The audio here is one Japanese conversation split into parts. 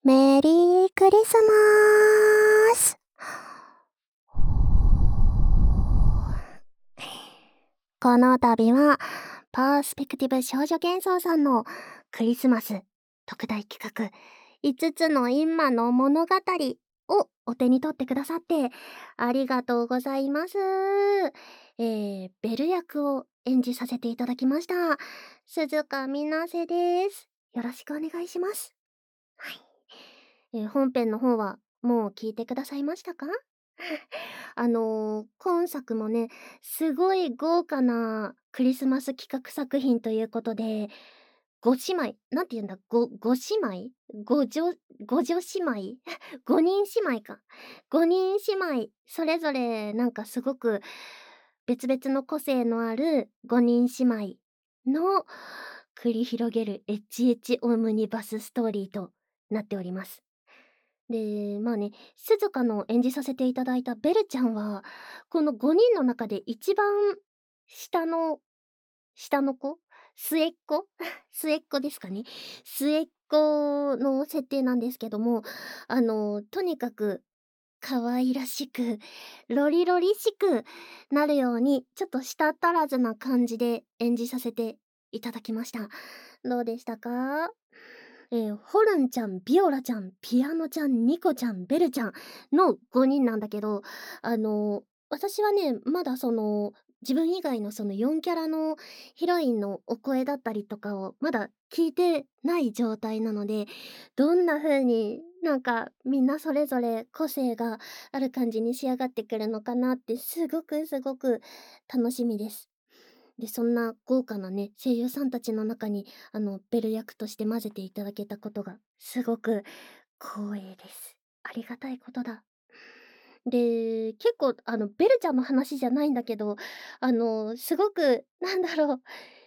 メリークリスマス。この度はパースペクティブ少女幻想さんのクリスマス特大企画5つの陰魔の物語をお手に取ってくださってありがとうございます。ベル役を演じさせていただきました鈴鹿みなせです。よろしくお願いします。はい。本編の方はもう聞いてくださいましたか？今作もね、すごい豪華なクリスマス企画作品ということで、5姉妹、なんて言うんだ、5姉妹5女姉妹5人姉妹か。5人姉妹、それぞれなんかすごく別々の個性のある5人姉妹の繰り広げるエッチエチオムニバスストーリーとなっております。で、まあね、静香の演じさせていただいたベルちゃんは、この5人の中で一番下の下の子末っ子末っ子ですかね。末っ子の設定なんですけども、とにかく可愛らしく、ロリロリしくなるように、ちょっと舌足らずな感じで演じさせていただきました。どうでしたか？ホルンちゃん、ビオラちゃん、ピアノちゃん、ニコちゃん、ベルちゃんの5人なんだけど、私はね、まだ自分以外のその4キャラのヒロインのお声だったりとかをまだ聞いてない状態なので、どんな風になんかみんなそれぞれ個性がある感じに仕上がってくるのかなってすごくすごく楽しみです。で、そんな豪華なね、声優さんたちの中に、ベル役として混ぜていただけたことが、すごく光栄です。ありがたいことだ。で、結構、ベルちゃんの話じゃないんだけど、すごく、なんだろう、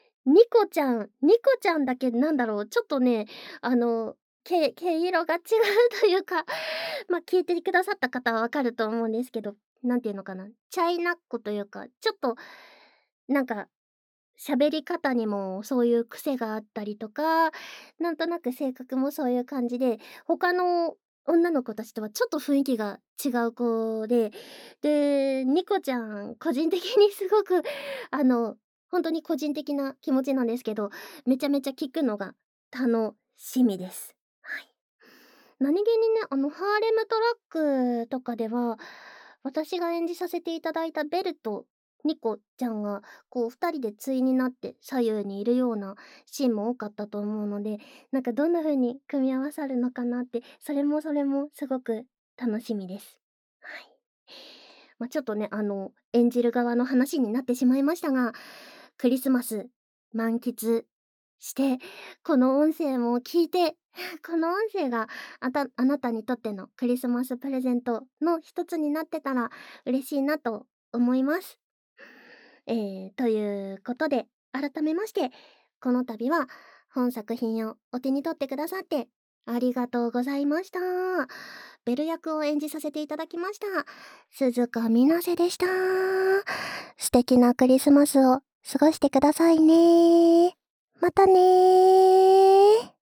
ニコちゃんだけ、なんだろう、ちょっとね、あの、毛色が違うというか、ま、聞いてくださった方はわかると思うんですけど、なんていうのかな、チャイナっ子というか、ちょっと、なんか喋り方にもそういう癖があったりとか、なんとなく性格もそういう感じで、他の女の子たちとはちょっと雰囲気が違う子で、で、ニコちゃん、個人的にすごく、あの、ほんとに個人的な気持ちなんですけど、めちゃめちゃ聞くのが楽しみです。はい。何気にね、ハーレムトラックとかでは、私が演じさせていただいたベルとニコちゃんが、こう、2人で対になって左右にいるようなシーンも多かったと思うので、なんかどんな風に組み合わさるのかなって、それもすごく楽しみです。はい。ま、ちょっとね、演じる側の話になってしまいましたが、クリスマス満喫して、この音声も聞いて、この音声があなたにとってのクリスマスプレゼントの一つになってたら嬉しいなと思います。ということで、改めまして、この度は本作品をお手に取ってくださってありがとうございました。ベル役を演じさせていただきました。鈴鹿みなせでした。素敵なクリスマスを過ごしてくださいね。またねー。